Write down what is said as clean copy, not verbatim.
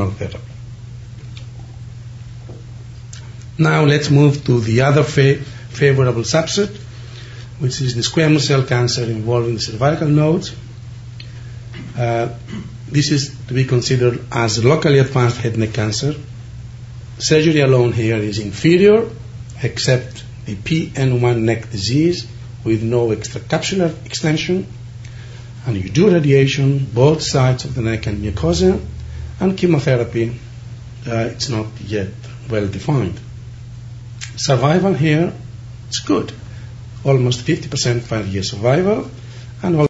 hormonal therapy. Now let's move to the other favorable subset, which is the squamous cell cancer involving the cervical nodes. This is to be considered as locally advanced head and neck cancer. Surgery alone here is inferior, except the PN1 neck disease with no extracapsular extension. And you do radiation, both sides of the neck and mucosa, and chemotherapy. It's not yet well defined. Survival here is good, almost 50% 5-year survival, and